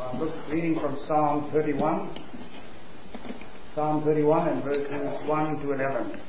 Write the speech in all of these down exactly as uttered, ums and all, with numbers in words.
Uh, look, reading from Psalm thirty-one. Psalm thirty-one and verses one to eleven.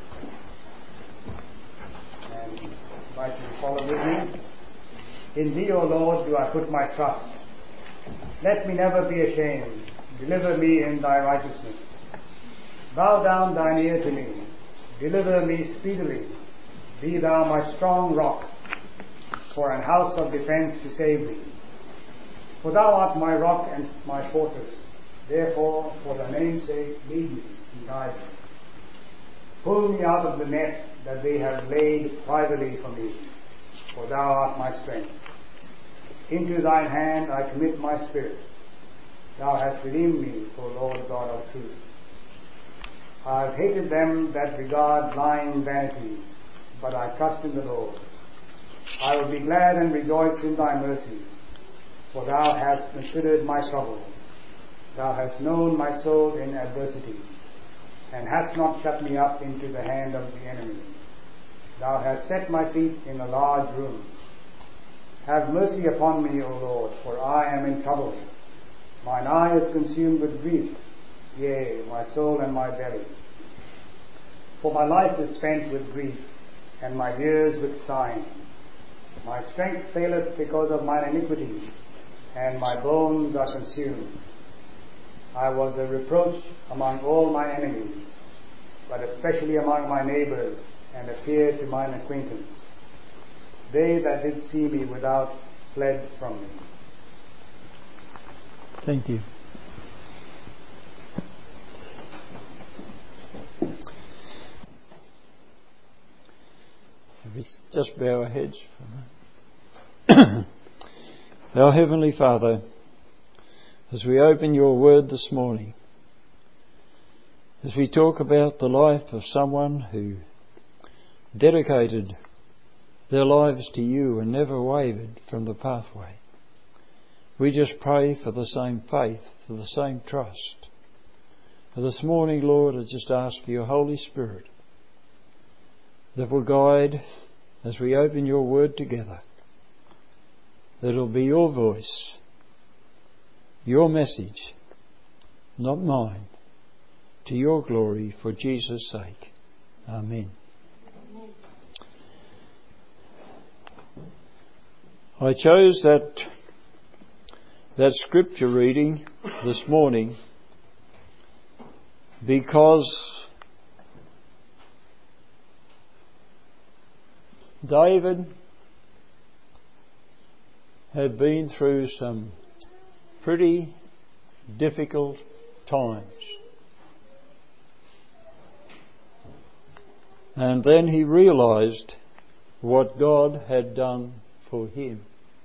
And I invite you to follow with me. In Thee, O Lord, do I put my trust. Let me never be ashamed. Deliver me in Thy righteousness. Bow down Thine ear to me. Deliver me speedily. Be Thou my strong rock, for an house of defence to save me. For Thou art my rock and my fortress. Therefore, for Thy name's sake, lead me and guide me. Pull me out of the net that they have laid privately for me, for Thou art my strength. Into Thine hand I commit my spirit. Thou hast redeemed me, O Lord God of truth. I have hated them that regard lying vanities, but I trust in the Lord. I will be glad and rejoice in Thy mercy, for Thou hast considered my trouble. Thou hast known my soul in adversity, and hast not shut me up into the hand of the enemy. Thou hast set my feet in a large room. Have mercy upon me, O Lord, for I am in trouble. Mine eye is consumed with grief, yea, my soul and my belly. For my life is spent with grief, and my years with sighing. My strength faileth because of mine iniquity, and my bones are consumed. I was a reproach among all my enemies, but especially among my neighbours, and appeared to mine acquaintance. They that did see me without fled from me. Thank you. Let's just bow our heads for a moment. Our Heavenly Father, as we open Your Word this morning, as we talk about the life of someone who dedicated their lives to You and never wavered from the pathway, we just pray for the same faith, for the same trust. And this morning, Lord, I just ask for Your Holy Spirit that will guide as we open Your Word together, that it'll be Your voice, Your message, not mine, to Your glory for Jesus' sake. Amen. I chose that that scripture reading this morning because David had been through some pretty difficult times. And then he realized what God had done for him.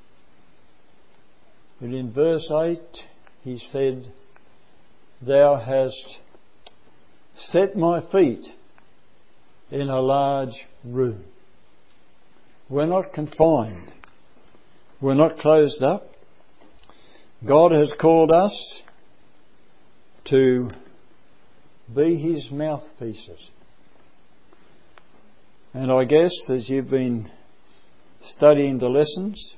And in verse eight he said, Thou hast set my feet in a large room. We're not confined. We're not closed up. God has called us to be His mouthpieces. And I guess as you've been studying the lessons,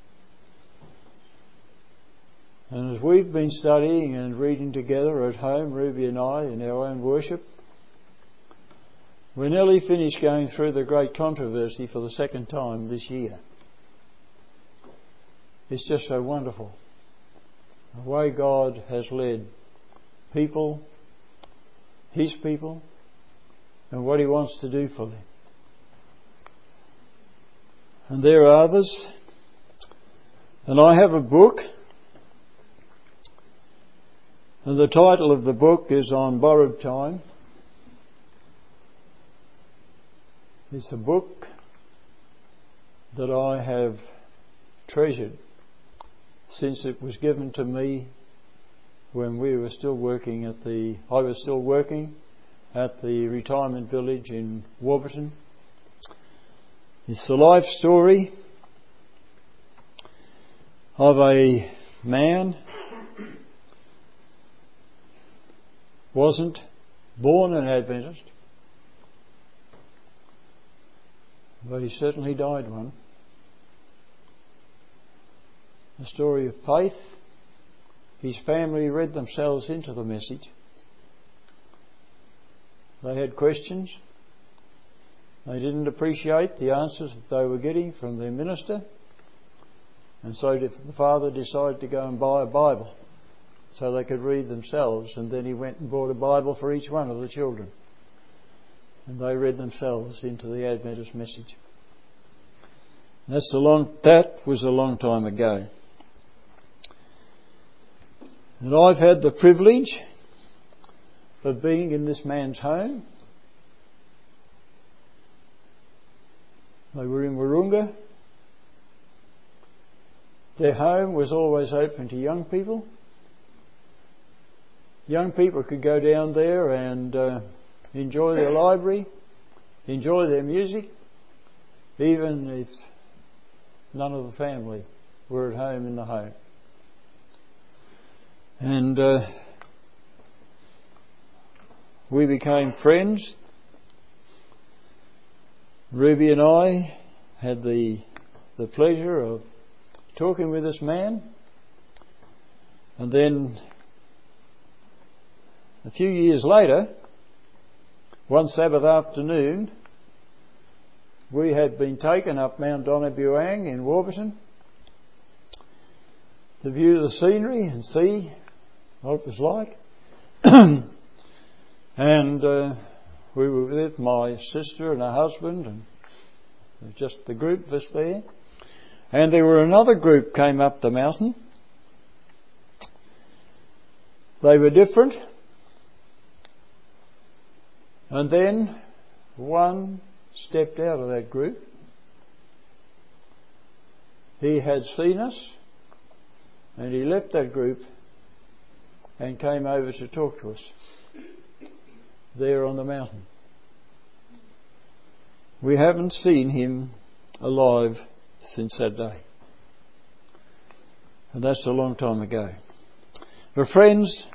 and as we've been studying and reading together at home, Ruby and I, in our own worship, we're nearly finished going through the great controversy for the second time this year. It's just so wonderful, the way God has led people, His people, and what He wants to do for them. And there are others. And I have a book, and the title of the book is On Borrowed Time. It's a book that I have treasured since it was given to me when we were still working at the, I was still working at the retirement village in Warburton. It's the life story of a man, wasn't born an Adventist, but he certainly died one. A story of faith, his family read themselves into the message. They had questions. They didn't appreciate the answers that they were getting from their minister. And so the father decided to go and buy a Bible so they could read themselves. And then he went and bought a Bible for each one of the children. And they read themselves into the Adventist message. That's a long, that was a long time ago. And I've had the privilege of being in this man's home. They were in Wahroonga. Their home was always open to young people. Young people could go down there and uh, enjoy their library, enjoy their music, even if none of the family were at home in the home. And uh, we became friends. Ruby and I had the the pleasure of talking with this man. And then a few years later, one Sabbath afternoon, we had been taken up Mount Donabuang in Warburton to view the scenery and see what it was like. And uh, we were with my sister and her husband, and it was just the group of us there. And there were another group came up the mountain. They were different. And then one stepped out of that group. He had seen us, and he left that group and came over to talk to us there on the mountain. We haven't seen him alive since that day. And that's a long time ago. But friends,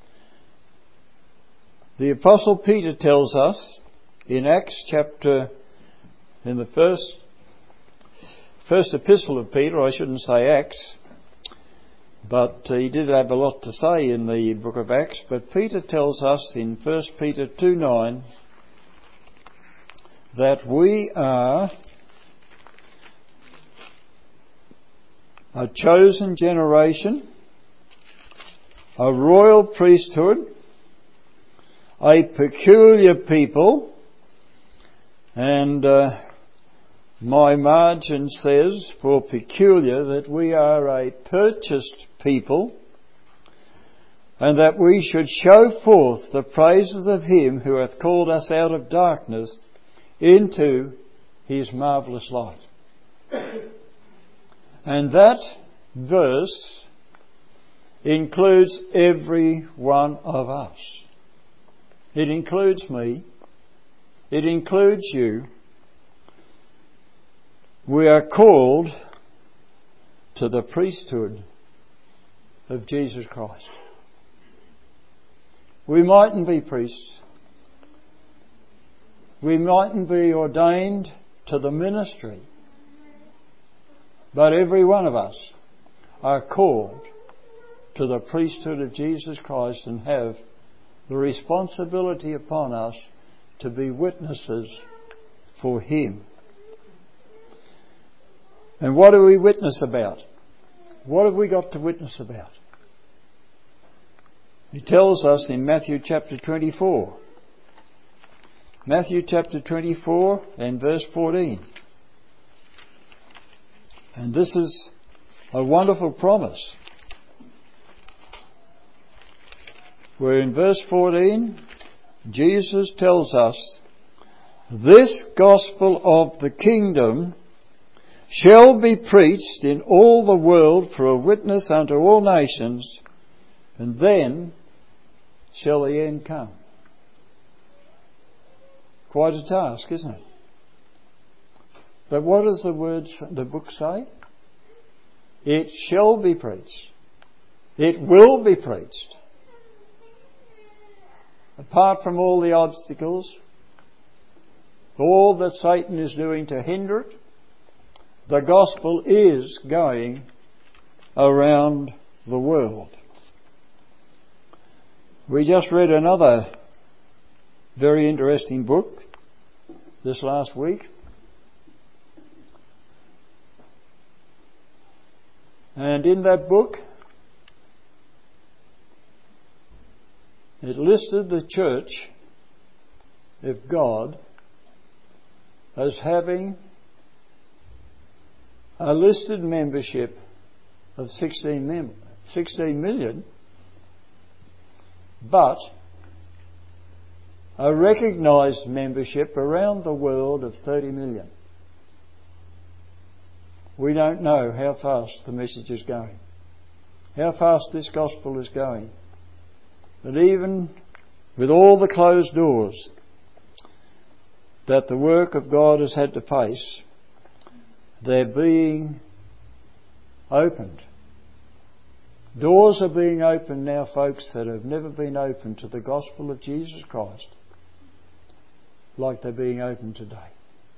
the Apostle Peter tells us in Acts chapter, in the first first epistle of Peter, I shouldn't say Acts, but he did have a lot to say in the book of Acts. But Peter tells us in First Peter two nine that we are a chosen generation, a royal priesthood, a peculiar people, and uh, my margin says for peculiar that we are a purchased people, and that we should show forth the praises of him who hath called us out of darkness into his marvellous light. And that verse includes every one of us. It includes me. It includes you. We are called to the priesthood of Jesus Christ. We mightn't be priests. We mightn't be ordained to the ministry. But every one of us are called to the priesthood of Jesus Christ and have the responsibility upon us to be witnesses for him. And what do we witness about? What have we got to witness about? He tells us in Matthew chapter twenty-four. Matthew chapter twenty-four and verse fourteen. And this is a wonderful promise. Where in verse fourteen, Jesus tells us, "This gospel of the kingdom shall be preached in all the world for a witness unto all nations, and then shall the end come." Quite a task, isn't it? But what does the words, the book say? It shall be preached. It will be preached. Apart from all the obstacles, all that Satan is doing to hinder it, the gospel is going around the world. We just read another very interesting book this last week. And in that book, it listed the Church of God as having a listed membership of sixteen, mem- sixteen million, but a recognised membership around the world of thirty million. We don't know how fast the message is going, how fast this gospel is going. But even with all the closed doors that the work of God has had to face, they're being opened. Doors are being opened now, folks, that have never been opened to the gospel of Jesus Christ like they're being opened today.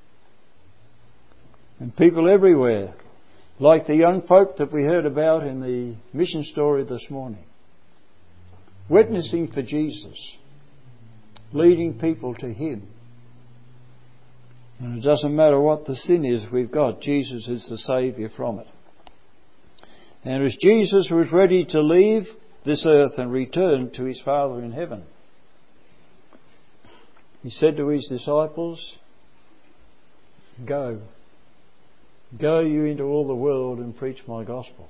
And people everywhere, like the young folk that we heard about in the mission story this morning, witnessing for Jesus, leading people to Him. And it doesn't matter what the sin is we've got, Jesus is the Saviour from it. And as Jesus was ready to leave this earth and return to His Father in heaven, He said to His disciples, Go. Go you into all the world and preach my gospel.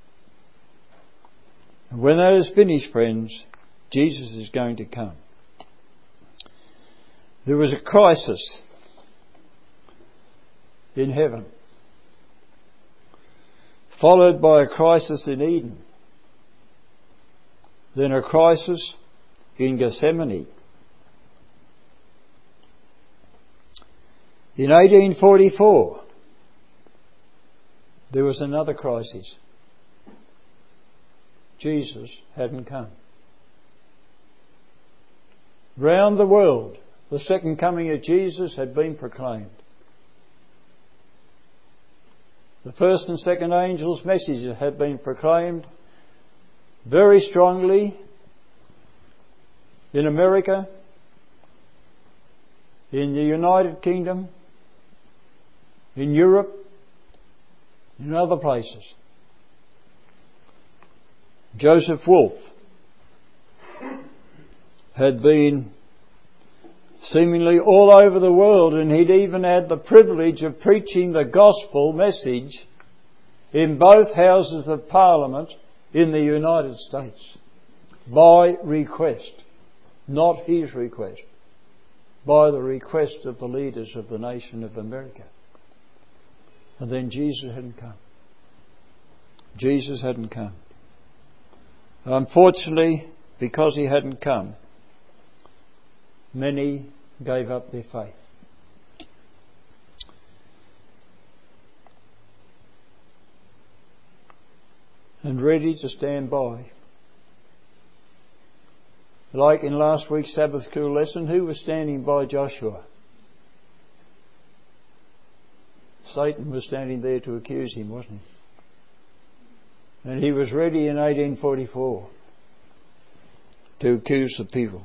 And when that is finished, friends, Jesus is going to come. There was a crisis in heaven, followed by a crisis in Eden, then a crisis in Gethsemane. In eighteen forty-four, there was another crisis. Jesus hadn't come. Round the world, the second coming of Jesus had been proclaimed. The first and second angels' messages had been proclaimed very strongly in America, in the United Kingdom, in Europe, in other places. Joseph Wolf had been seemingly all over the world, and he'd even had the privilege of preaching the gospel message in both houses of Parliament in the United States by request, not his request, by the request of the leaders of the nation of America. And then Jesus hadn't come. Jesus hadn't come. Unfortunately, because He hadn't come, many gave up their faith. And ready to stand by. Like in last week's Sabbath school lesson, who was standing by Joshua? Satan was standing there to accuse him, wasn't he? And he was ready in eighteen forty-four to accuse the people.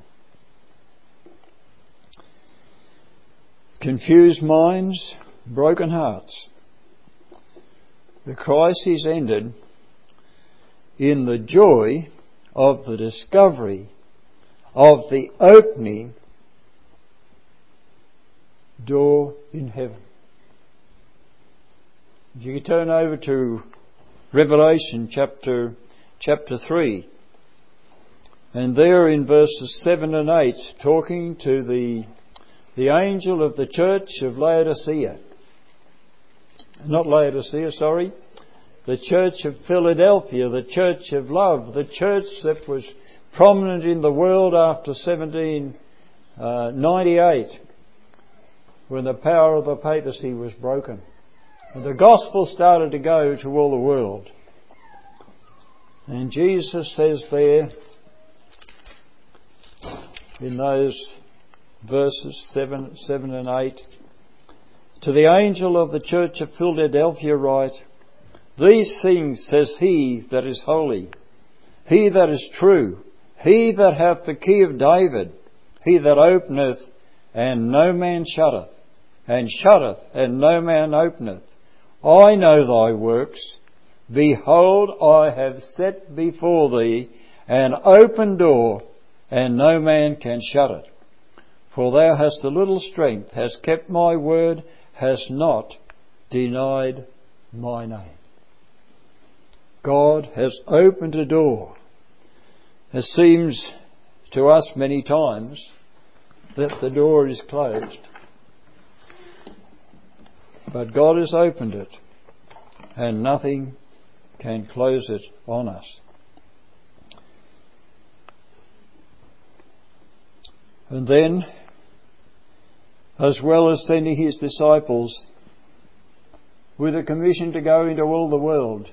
Confused minds, broken hearts. The crisis ended in the joy of the discovery of the opening door in heaven. If you could turn over to Revelation chapter chapter three, and there in verses seven and eight, talking to the the angel of the church of Laodicea, not Laodicea, sorry, the church of Philadelphia, the church of love, the church that was prominent in the world after seventeen ninety-eight, when the power of the papacy was broken. And the gospel started to go to all the world. And Jesus says there, in those verses seven, seven and eight, to the angel of the church of Philadelphia write, These things says He that is holy, He that is true, He that hath the key of David, he that openeth, and no man shutteth, and shutteth, and no man openeth. I know thy works. Behold, I have set before thee an open door, and no man can shut it. For thou hast a little strength, hast kept my word, hast not denied my name. God has opened a door. It seems to us many times that the door is closed. But God has opened it, and nothing can close it on us. And then, as well as sending his disciples with a commission to go into all the world,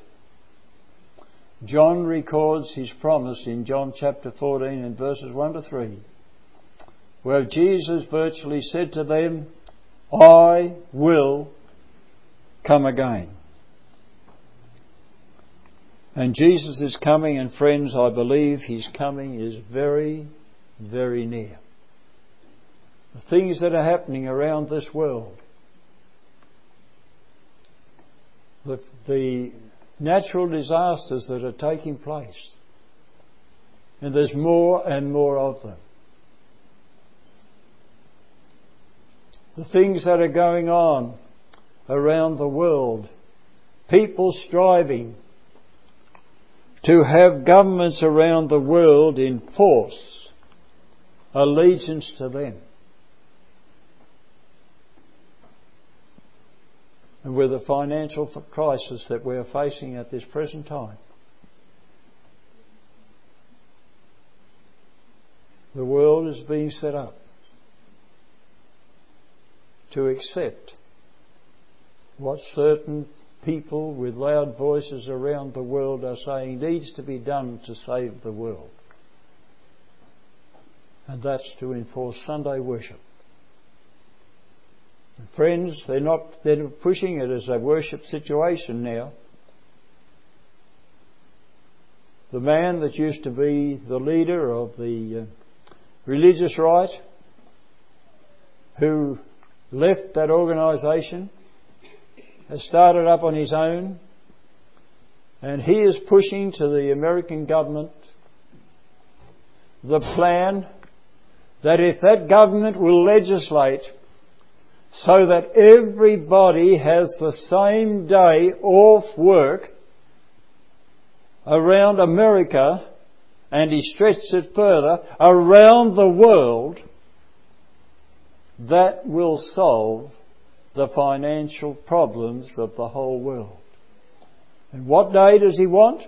John records his promise in John chapter fourteen and verses one to three, where Jesus virtually said to them, I will come again. And Jesus is coming, and friends, I believe his coming is very, very near. The things that are happening around this world, the, the natural disasters that are taking place, and there's more and more of them. The things that are going on around the world, people striving to have governments around the world enforce allegiance to them. And with the financial crisis that we are facing at this present time, the world is being set up to accept what certain people with loud voices around the world are saying needs to be done to save the world. And that's to enforce Sunday worship. And friends, they're not they're pushing it as a worship situation now. The man that used to be the leader of the uh, religious right, who left that organisation, has started up on his own, and he is pushing to the American government the plan that if that government will legislate so that everybody has the same day off work around America, and he stretched it further, around the world, that will solve the financial problems of the whole world. And what day does he want?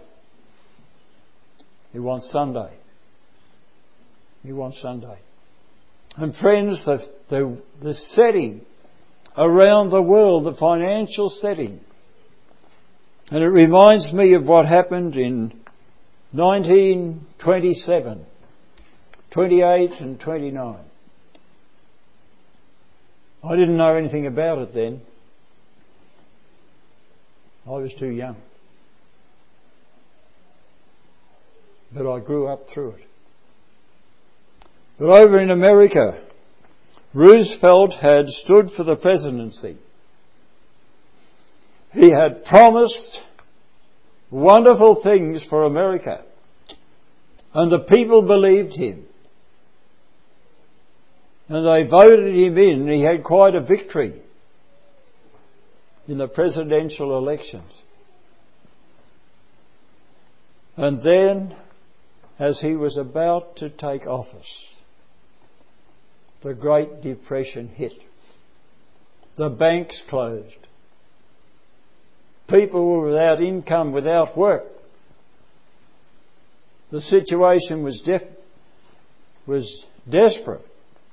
He wants Sunday. He wants Sunday. And friends, the, the, the setting around the world, the financial setting, and it reminds me of what happened in nineteen twenty-seven, twenty-eight and twenty-nine. I didn't know anything about it then. I was too young. But I grew up through it. But over in America, Roosevelt had stood for the presidency. He had promised wonderful things for America, and the people believed him. And they voted him in, and he had quite a victory in the presidential elections. And then, as he was about to take office, the Great Depression hit. The banks closed. People were without income, without work. The situation was def- was desperate.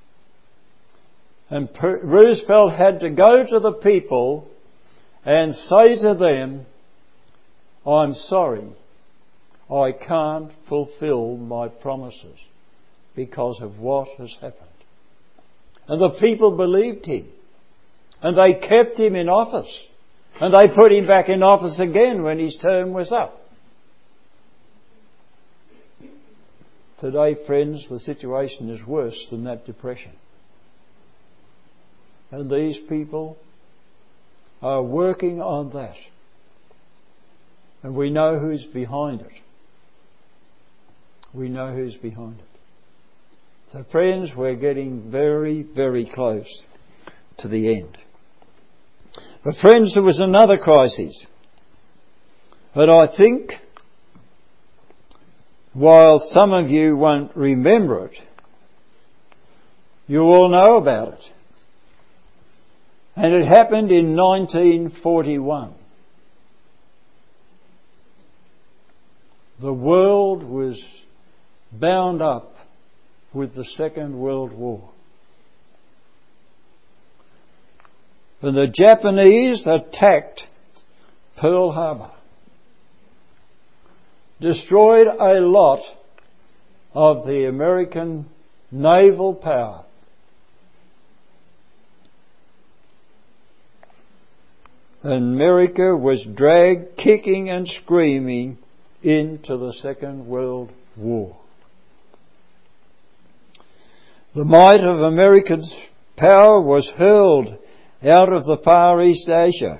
And Roosevelt had to go to the people and say to them, I'm sorry, I can't fulfill my promises because of what has happened. And the people believed him. And they kept him in office. And they put him back in office again when his term was up. Today, friends, the situation is worse than that depression. And these people are working on that. And we know who's behind it. We know who's behind it. So friends, we're getting very, very close to the end. But friends, there was another crisis. But I think, while some of you won't remember it, you all know about it. And it happened in nineteen forty-one. The world was bound up with the Second World War. And the Japanese attacked Pearl Harbor, destroyed a lot of the American naval power. And America was dragged kicking and screaming into the Second World War. The might of America's power was hurled out of the Far East Asia.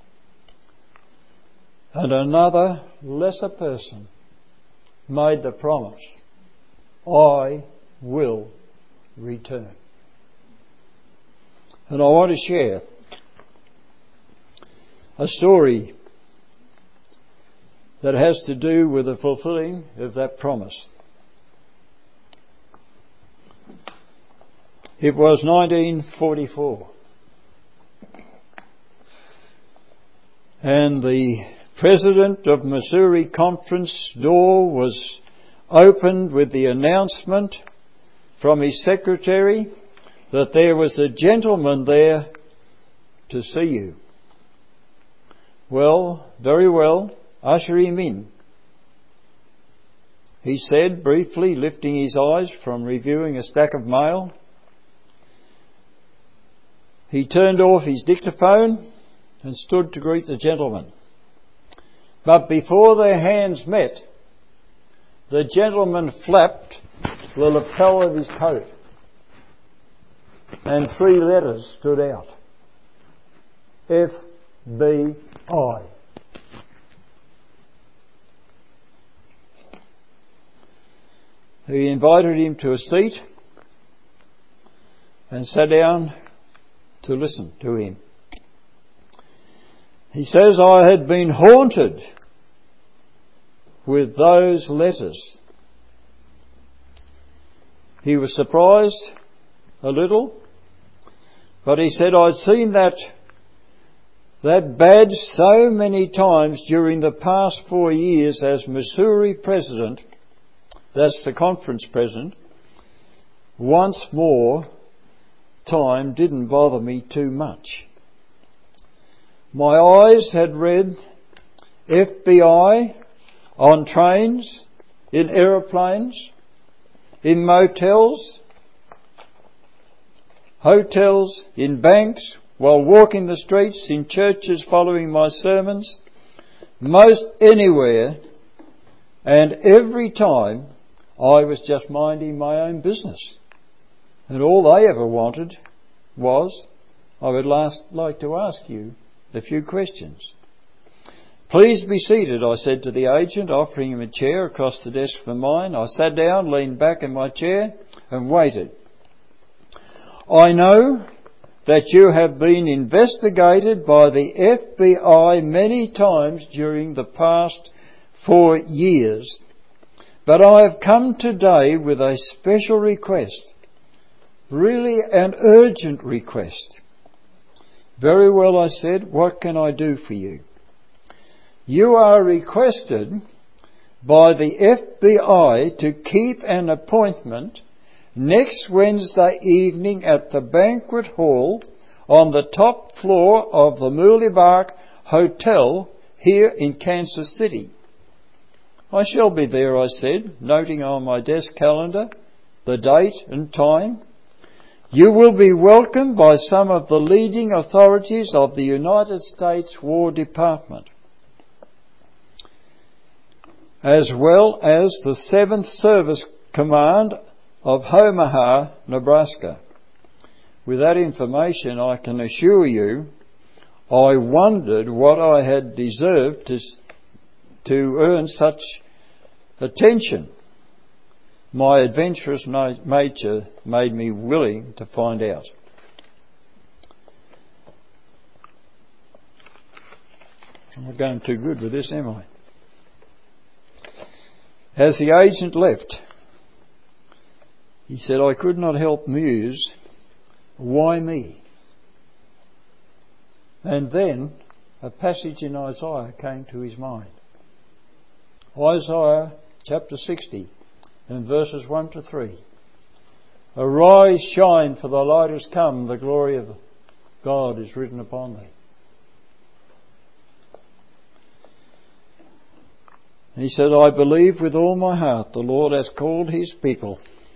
And another lesser person made the promise, I will return. And I want to share a story that has to do with the fulfilling of that promise. It was nineteen forty-four. And the President of Missouri Conference door was opened with the announcement from his secretary that there was a gentleman there to see you. Well, very well, usher him in, he said, briefly lifting his eyes from reviewing a stack of mail. He turned off his dictaphone and stood to greet the gentleman. But before their hands met, the gentleman flapped the lapel of his coat and three letters stood out. F B I. He invited him to a seat and sat down to listen to him. He says, I had been haunted with those letters. He was surprised a little, but he said, I'd seen that that badge so many times during the past four years as Missouri President, that's the conference president, once more time didn't bother me too much. My eyes had read F B I on trains, in aeroplanes, in motels, hotels, in banks, while walking the streets, in churches following my sermons, most anywhere, and every time I was just minding my own business. And all they ever wanted was, I would last like to ask you a few questions. Please be seated, I said to the agent, offering him a chair across the desk from mine. I sat down, leaned back in my chair and waited. I know that you have been investigated by the F B I many times during the past four years, but I have come today with a special request, really an urgent request. Very well, I said, what can I do for you? You are requested by the F B I to keep an appointment next Wednesday evening at the banquet hall on the top floor of the Mooleybark Hotel here in Kansas City. I shall be there, I said, noting on my desk calendar the date and time. You will be welcomed by some of the leading authorities of the United States War Department, as well as the seventh Service command of Omaha, Nebraska. With that information, I can assure you, I wondered what I had deserved to, to earn such attention. My adventurous nature made me willing to find out. I'm not going too good with this, am I? As the agent left, he said, I could not help muse, why me? And then a passage in Isaiah came to his mind. Isaiah chapter sixty and verses one to three. Arise, shine, for the light has come, the glory of God is risen upon thee. And he said, I believe with all my heart the Lord has called his people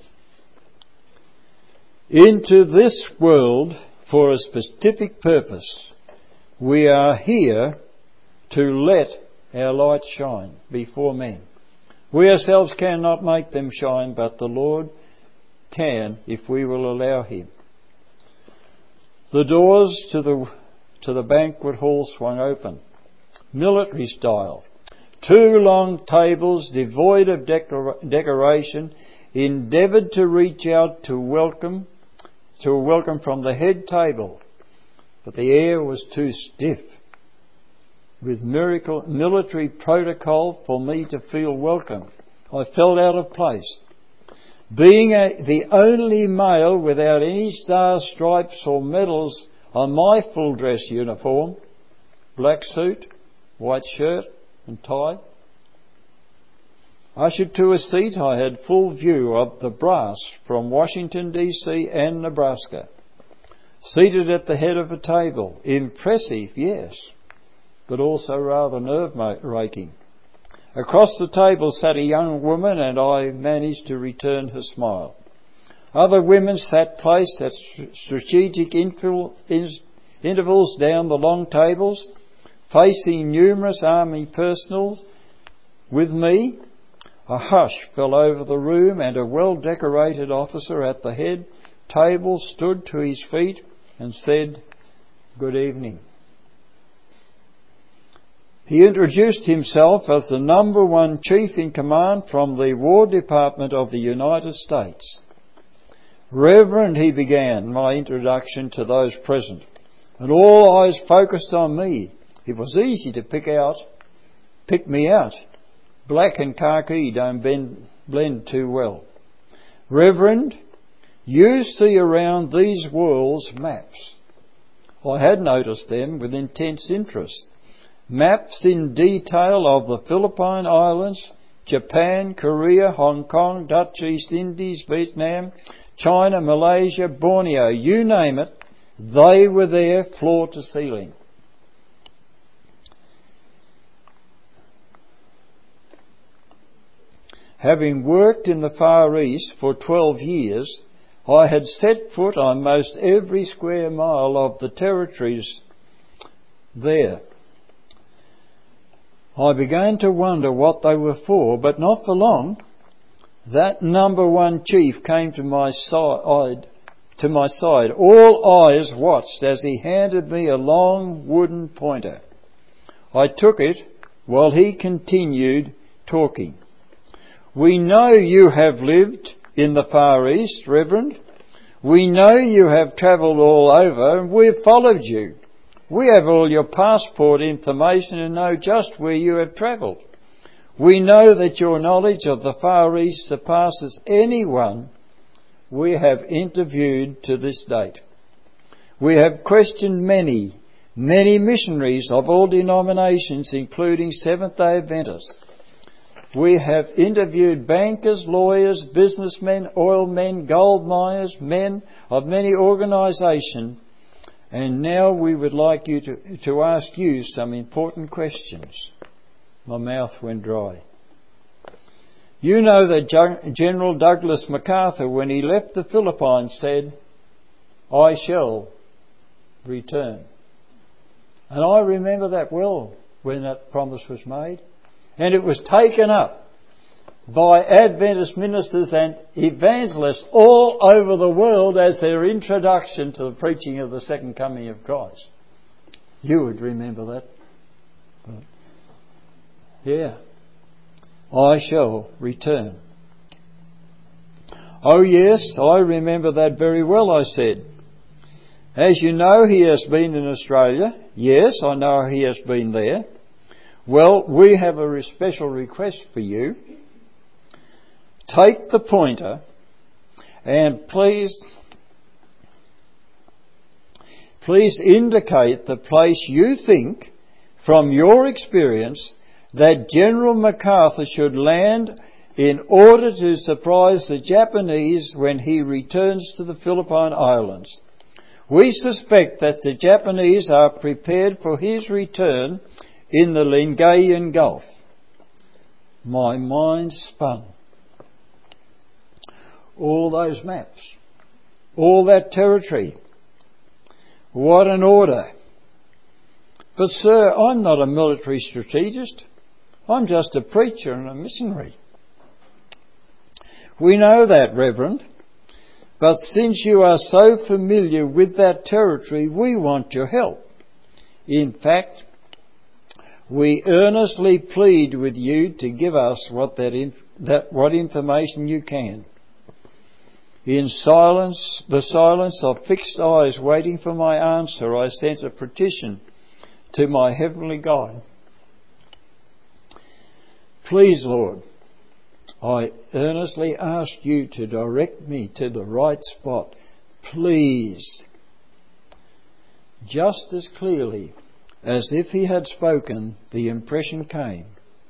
into this world for a specific purpose. We are here to let our light shine before men. We ourselves cannot make them shine, but the Lord can if we will allow him. The doors to the to the banquet hall swung open, military style. Two long tables, devoid of decor- decoration, endeavoured to reach out to welcome, to a welcome from the head table, but the air was too stiff with miracle, military protocol for me to feel welcome. I felt out of place. Being a, the only male without any star, stripes or medals on my full dress uniform, black suit, white shirt and tie, ushered to a seat, I had full view of the brass from Washington D C and Nebraska. Seated at the head of a table. Impressive, yes, but also rather nerve-wracking. Across the table sat a young woman, and I managed to return her smile. Other women sat placed at strategic infil- intervals down the long tables, facing numerous army personnel. With me, a hush fell over the room, and a well-decorated officer at the head table stood to his feet and said, "Good evening." He introduced himself as the number one chief in command from the War Department of the United States. Reverend, he began my introduction to those present, and all eyes focused on me. It was easy to pick out, pick me out. Black and khaki don't bend, blend too well. Reverend, you see around these worlds maps. I had noticed them with intense interest. Maps in detail of the Philippine Islands, Japan, Korea, Hong Kong, Dutch East Indies, Vietnam, China, Malaysia, Borneo, you name it, they were there floor to ceiling. Having worked in the Far East for twelve years, I had set foot on most every square mile of the territories there. I began to wonder what they were for, but not for long. That number one chief came to my side. To my side, all eyes watched as he handed me a long wooden pointer. I took it while he continued talking. We know you have lived in the Far East, Reverend. We know you have travelled all over, and we've followed you. We have all your passport information and know just where you have travelled. We know that your knowledge of the Far East surpasses anyone we have interviewed to this date. We have questioned many, many missionaries of all denominations, including Seventh-day Adventists. We have interviewed bankers, lawyers, businessmen, oil men, gold miners, men of many organisations, and now we would like you to, to ask you some important questions. My mouth went dry. You know that General Douglas MacArthur, when he left the Philippines, said, "I shall return." And I remember that well when that promise was made. And it was taken up by Adventist ministers and evangelists all over the world as their introduction to the preaching of the second coming of Christ. You would remember that. But yeah. I shall return. Oh yes, I remember that very well, I said. As you know, he has been in Australia. Yes, I know he has been there. Well, we have a special request for you. Take the pointer and please, please indicate the place you think, from your experience, that General MacArthur should land in order to surprise the Japanese when he returns to the Philippine Islands. We suspect that the Japanese are prepared for his return in the Lingayen Gulf. My mind spun. All those maps, all that territory. What an order. But sir, I'm not a military strategist. I'm just a preacher and a missionary. We know that, Reverend. But since you are so familiar with that territory, we want your help. In fact, we earnestly plead with you to give us what that, inf- that what information you can. In silence, the silence of fixed eyes waiting for my answer, I sent a petition to my heavenly God. Please, Lord, I earnestly ask you to direct me to the right spot. Please. Just as clearly as if he had spoken, the impression came.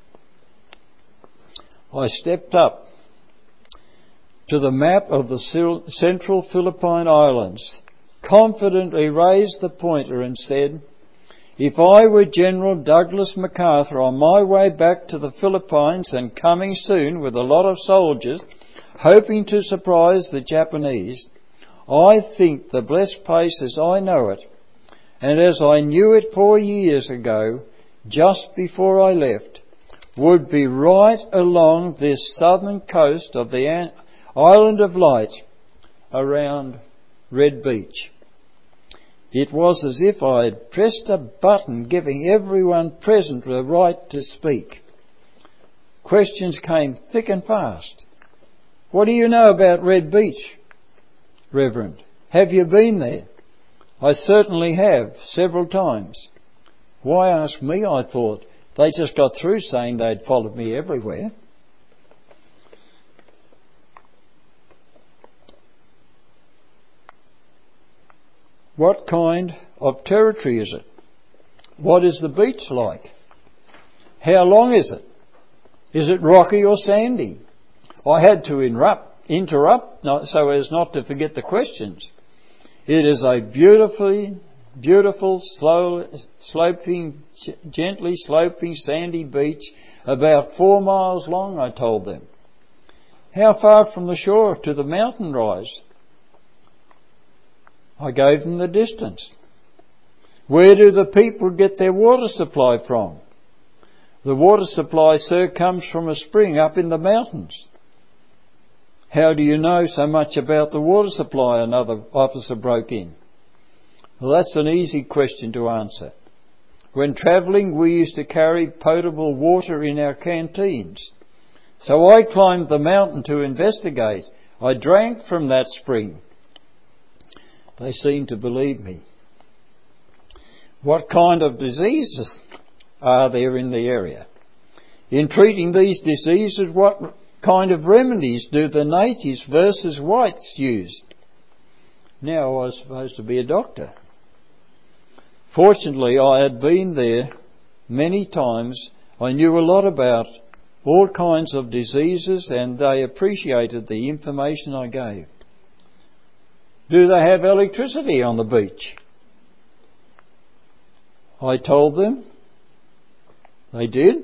I stepped up to the map of the central Philippine Islands, confidently raised the pointer and said, if I were General Douglas MacArthur on my way back to the Philippines and coming soon with a lot of soldiers, hoping to surprise the Japanese, I think the blessed place as I know it, and as I knew it four years ago, just before I left, would be right along this southern coast of the Island of Light around Red Beach. It was as if I had pressed a button giving everyone present the right to speak. Questions came thick and fast. What do you know about Red Beach, Reverend? Have you been there? I certainly have, several times. Why ask me, I thought. They just got through saying they'd followed me everywhere. What kind of territory is it? What is the beach like? How long is it? Is it rocky or sandy? I had to interrupt, interrupt not, so as not to forget the questions. It is a beautifully, beautiful, slow, sloping, gently sloping sandy beach, about four miles long, I told them. How far from the shore to the mountain rise? I gave them the distance. Where do the people get their water supply from? The water supply, sir, comes from a spring up in the mountains. How do you know so much about the water supply? Another officer broke in. Well, that's an easy question to answer. When travelling, we used to carry potable water in our canteens. So I climbed the mountain to investigate. I drank from that spring. They seemed to believe me. What kind of diseases are there in the area? In treating these diseases, what kind of remedies do the natives versus whites use? Now, I was supposed to be a doctor. Fortunately, I had been there many times. I knew a lot about all kinds of diseases, and they appreciated the information I gave. Do they have electricity on the beach? I told them they did.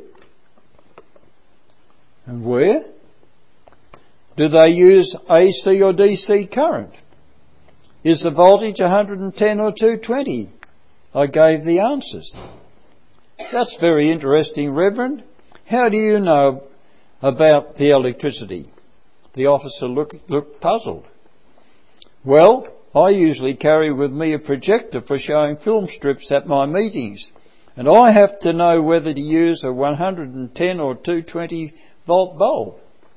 And where? Do they use A C or D C current? Is the voltage one hundred ten or two twenty? I gave the answers. That's very interesting, Reverend. How do you know about the electricity. The officer look, looked puzzled. Well, I usually carry with me a projector for showing film strips at my meetings, and I have to know whether to use a one hundred ten or two hundred twenty volt bulb.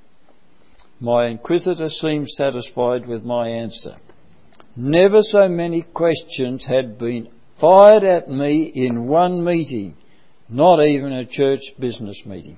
My inquisitor seemed satisfied with my answer. Never so many questions had been fired at me in one meeting, not even a church business meeting.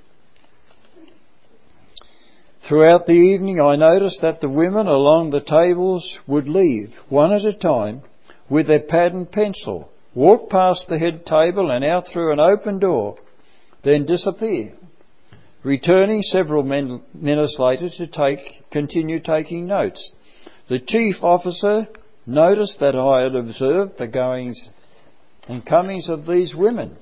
Throughout the evening I noticed that the women along the tables would leave, one at a time, with their pad and pencil, walk past the head table and out through an open door, then disappear, returning several min- minutes later to take, continue taking notes. The chief officer noticed that I had observed the goings and comings of these women.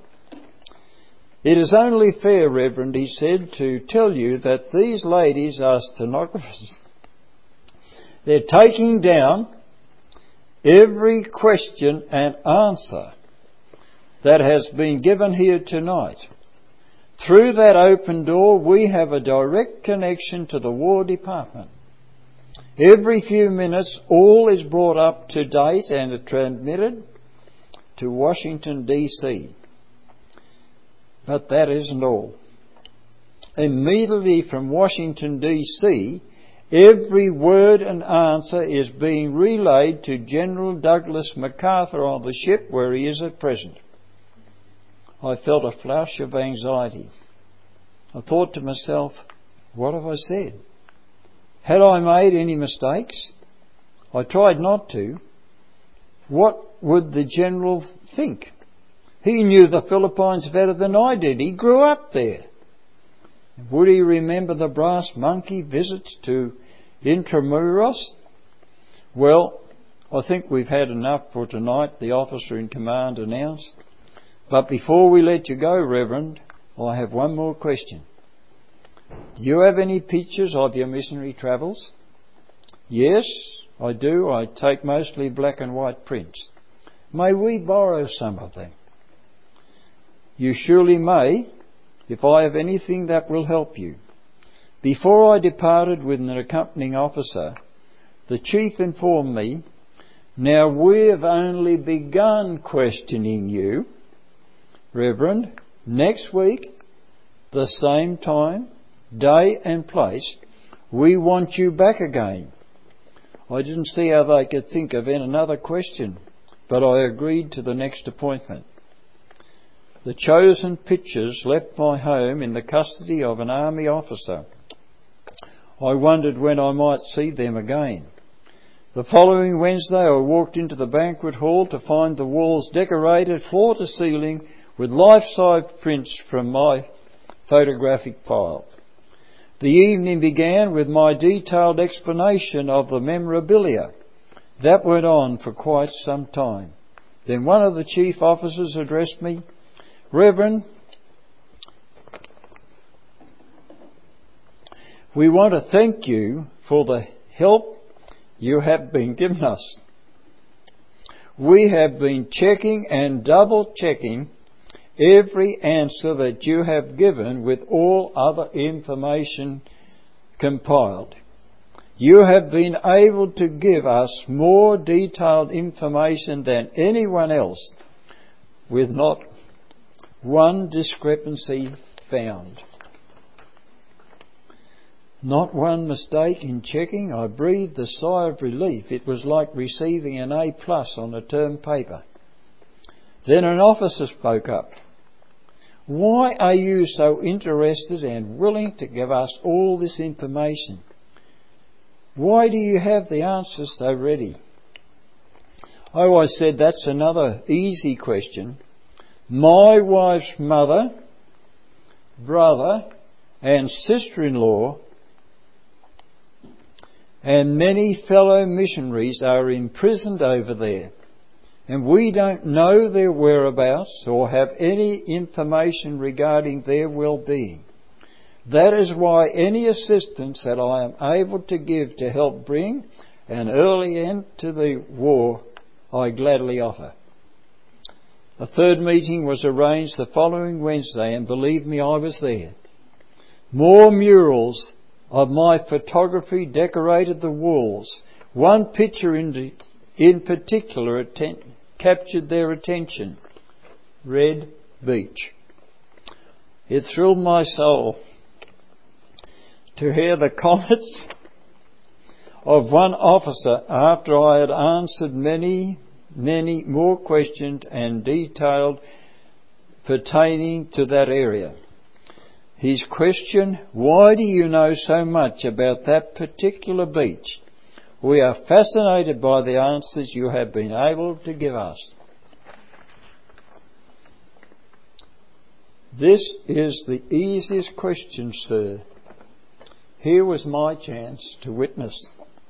It is only fair, Reverend, he said, to tell you that these ladies are stenographers. They're taking down every question and answer that has been given here tonight. Through that open door, we have a direct connection to the War Department. Every few minutes, all is brought up to date and transmitted to Washington, D C But that isn't all. Immediately from Washington, D C, every word and answer is being relayed to General Douglas MacArthur on the ship where he is at present. I felt a flush of anxiety. I thought to myself, what have I said? Had I made any mistakes? I tried not to. What would the General think? He knew the Philippines better than I did. He grew up there. Would he remember the brass monkey visits to Intramuros? Well, I think we've had enough for tonight, the officer in command announced. But before we let you go, Reverend, I have one more question. Do you have any pictures of your missionary travels? Yes, I do. I take mostly black and white prints. May we borrow some of them? You surely may, if I have anything that will help you. Before I departed with an accompanying officer, the chief informed me, now we have only begun questioning you, Reverend. Next week, the same time, day and place, we want you back again. I didn't see how they could think of another question, but I agreed to the next appointment. The chosen pictures left my home in the custody of an army officer. I wondered when I might see them again. The following Wednesday I walked into the banquet hall to find the walls decorated floor to ceiling with life-size prints from my photographic file. The evening began with my detailed explanation of the memorabilia. That went on for quite some time. Then one of the chief officers addressed me, Reverend, we want to thank you for the help you have been giving us. We have been checking and double checking every answer that you have given with all other information compiled. You have been able to give us more detailed information than anyone else, with not one discrepancy found. Not one mistake in checking. I breathed a sigh of relief. It was like receiving an A plus on a term paper. Then an officer spoke up. Why are you so interested and willing to give us all this information? Why do you have the answers so ready? I always said that's another easy question. My wife's mother, brother and sister-in-law and many fellow missionaries are imprisoned over there, and we don't know their whereabouts or have any information regarding their well-being. That is why any assistance that I am able to give to help bring an early end to the war, I gladly offer. A third meeting was arranged the following Wednesday, and believe me, I was there. More murals of my photography decorated the walls. One picture in, in particular atten- captured their attention. Red Beach. It thrilled my soul to hear the comments of one officer after I had answered many, many more questions and detailed pertaining to that area. His question, why do you know so much about that particular beach? We are fascinated by the answers you have been able to give us. This is the easiest question, sir. Here was my chance to witness.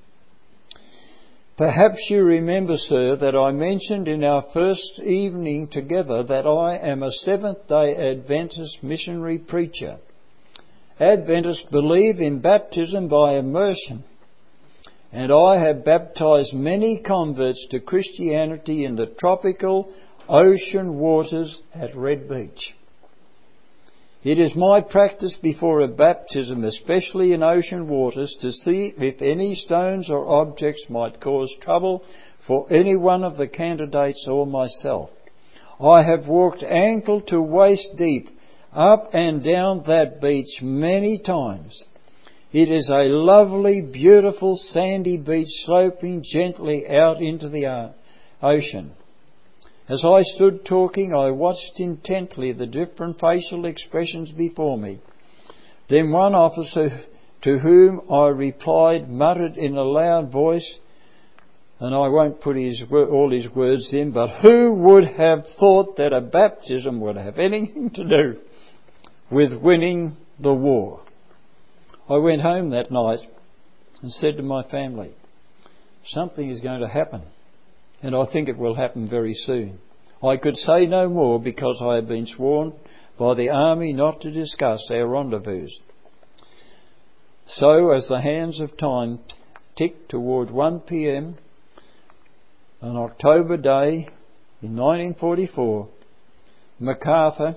Perhaps you remember, sir, that I mentioned in our first evening together that I am a Seventh-day Adventist missionary preacher. Adventists believe in baptism by immersion, and I have baptized many converts to Christianity in the tropical ocean waters at Red Beach. It is my practice before a baptism, especially in ocean waters, to see if any stones or objects might cause trouble for any one of the candidates or myself. I have walked ankle to waist deep up and down that beach many times. It is a lovely, beautiful, sandy beach sloping gently out into the ocean. As I stood talking, I watched intently the different facial expressions before me. Then one officer to whom I replied muttered in a loud voice, and I won't put his, all his words in, but who would have thought that a baptism would have anything to do with winning the war? I went home that night and said to my family, something is going to happen. And I think it will happen very soon. I could say no more because I had been sworn by the army not to discuss our rendezvous. So, as the hands of time ticked toward one p.m. on October day in nineteen forty-four, MacArthur,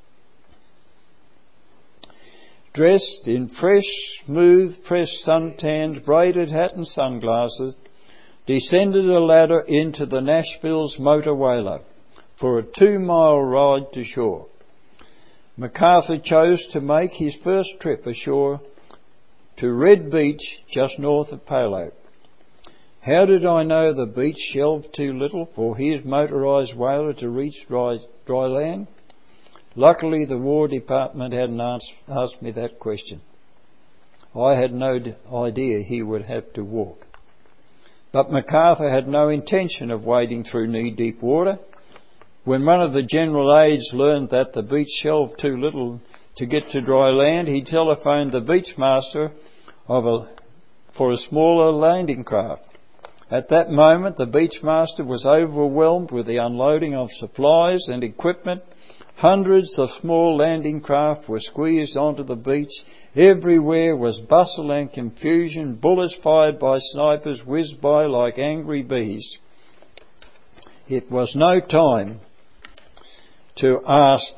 dressed in fresh, smooth, pressed, sun-tanned, braided hat and sunglasses, descended a ladder into the Nashville's motor whaler for a two-mile ride to shore. MacArthur chose to make his first trip ashore to Red Beach, just north of Palo. How did I know the beach shelved too little for his motorised whaler to reach dry, dry land? Luckily, the War Department hadn't asked, asked me that question. I had no idea he would have to walk. But MacArthur had no intention of wading through knee-deep water. When one of the general aides learned that the beach shelved too little to get to dry land, he telephoned the beach master of a, for a smaller landing craft. At that moment, the beach master was overwhelmed with the unloading of supplies and equipment. Hundreds of small landing craft were squeezed onto the beach. Everywhere was bustle and confusion. Bullets fired by snipers whizzed by like angry bees. It was no time to ask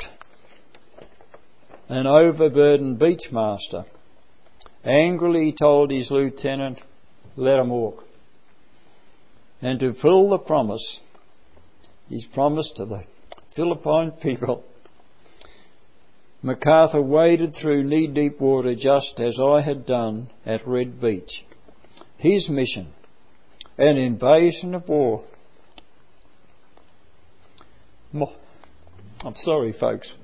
an overburdened beach master. Angrily he told his lieutenant, let him walk. And to fulfill the promise, his promise to the Philippine people, MacArthur waded through knee-deep water just as I had done at Red Beach. His mission, an invasion of war. I'm sorry, folks.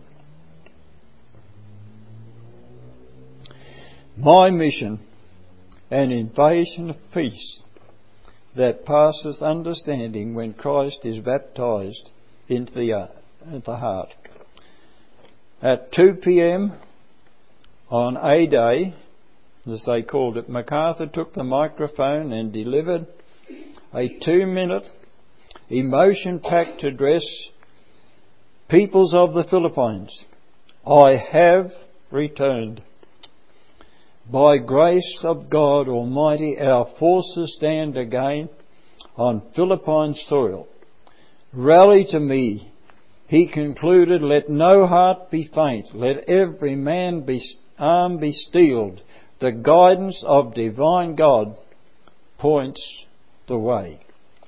My mission, an invasion of peace that passes understanding when Christ is baptized into the, uh, the heart. At two p.m. on A-Day, as they called it, MacArthur took the microphone and delivered a two-minute, emotion-packed address. Peoples of the Philippines, I have returned. By grace of God Almighty, our forces stand again on Philippine soil. Rally to me, he concluded, let no heart be faint, let every man be arm be steeled. The guidance of divine God points the way.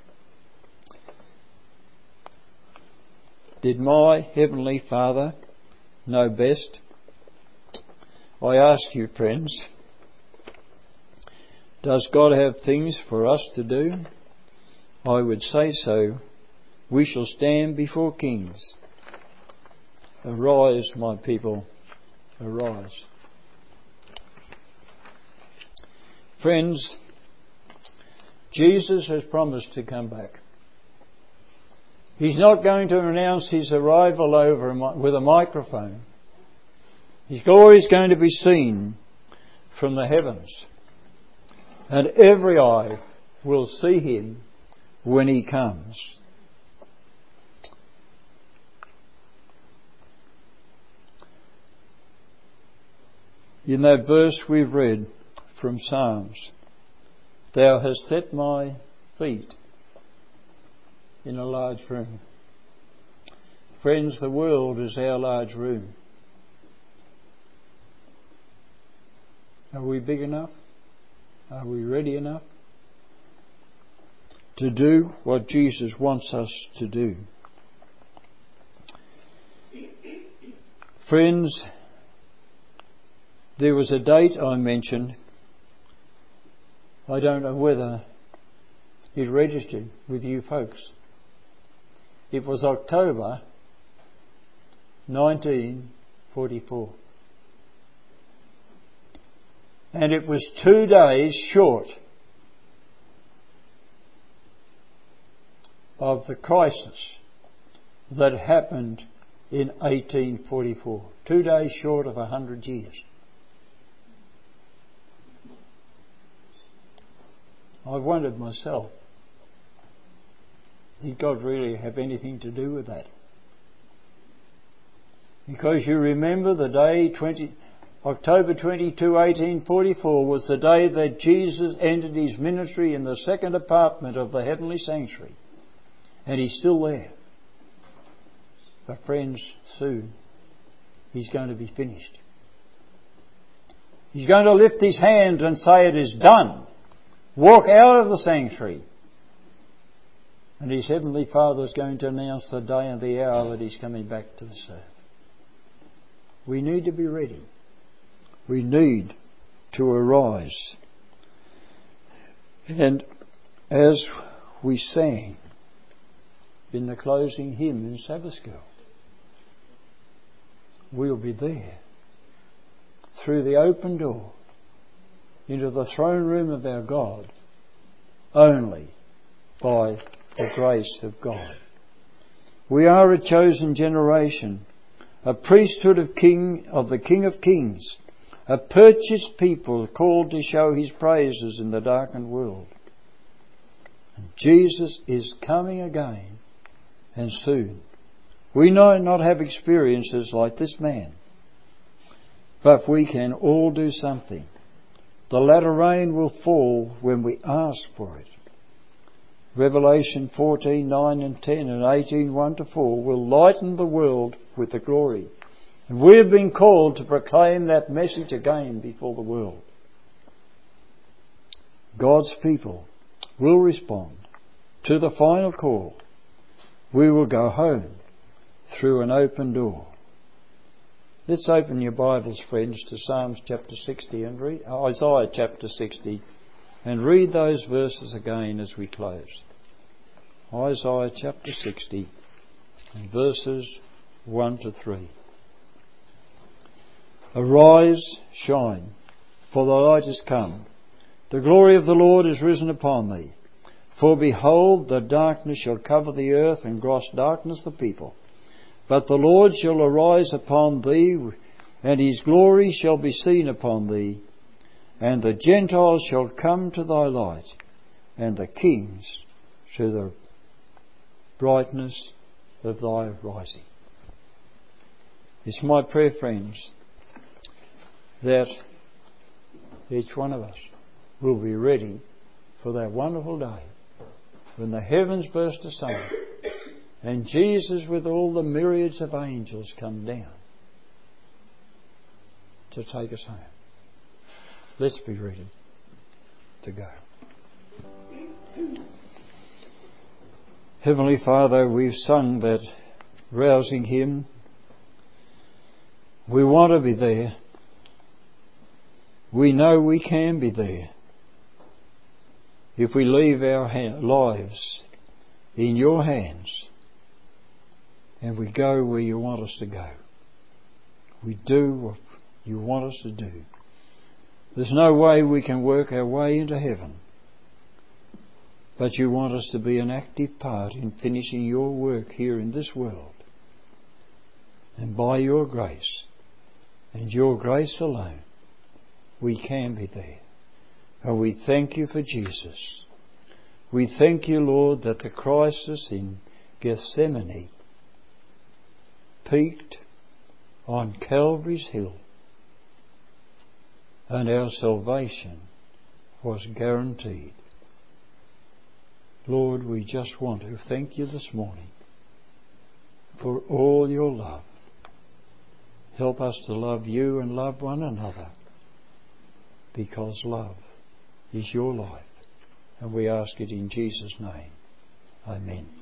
Did my Heavenly Father know best? I ask you, friends, does God have things for us to do? I would say so. We shall stand before kings. Arise, my people, arise. Friends, Jesus has promised to come back. He's not going to announce his arrival over with a microphone. His glory is going to be seen from the heavens, and every eye will see him when he comes. In that verse we've read from Psalms, Thou hast set my feet in a large room. Friends, the world is our large room. Are we big enough? Are we ready enough to do what Jesus wants us to do? Friends, there was a date I mentioned. I don't know whether it registered with you folks. It was October nineteen forty-four. And it was two days short of the crisis that happened in eighteen forty-four. Two days short of a hundred years. I wondered myself, did God really have anything to do with that? Because you remember the day twenty, October twenty-second, eighteen forty-four was the day that Jesus entered his ministry in the second apartment of the heavenly sanctuary. And he's still there. But friends, soon he's going to be finished. He's going to lift his hands and say, it is done. Walk out of the sanctuary. And his heavenly Father is going to announce the day and the hour that he's coming back to this earth. We need to be ready. We need to arise. And as we sang in the closing hymn in Sabbath school, we'll be there through the open door into the throne room of our God only by the grace of God. We are a chosen generation, a priesthood of King of the King of Kings, a purchased people called to show his praises in the darkened world. And Jesus is coming again, and soon. We might not have experiences like this man, but we can all do something. The latter rain will fall when we ask for it. Revelation fourteen, nine and ten and eighteen, one to four will lighten the world with the glory. And we have been called to proclaim that message again before the world. God's people will respond to the final call. We will go home through an open door. Let's open your Bibles, friends, to Psalms chapter sixty and read Isaiah chapter sixty and read those verses again as we close. Isaiah chapter sixty and verses one to three. Arise, shine, for the light is come. The glory of the Lord is risen upon thee. For behold, the darkness shall cover the earth, and gross darkness the people. But the Lord shall arise upon thee, and his glory shall be seen upon thee. And the Gentiles shall come to thy light, and the kings to the brightness of thy rising. It's my prayer, friends, that each one of us will be ready for that wonderful day when the heavens burst asunder and Jesus with all the myriads of angels come down. to take us home. Let's be ready to go. Heavenly Father, we've sung that rousing hymn. We want to be there. We know we can be there if we leave our ha- lives in your hands and we go where you want us to go. We do what you want us to do. There's no way we can work our way into heaven, but you want us to be an active part in finishing your work here in this world. And by your grace, and your grace alone, we can be there. And we thank you for Jesus. We thank you, Lord, that the crisis in Gethsemane peaked on Calvary's hill, and our salvation was guaranteed. Lord, we just want to thank you this morning for all your love. Help us to love you and love one another, because love is your life. And we ask it in Jesus' name. Amen.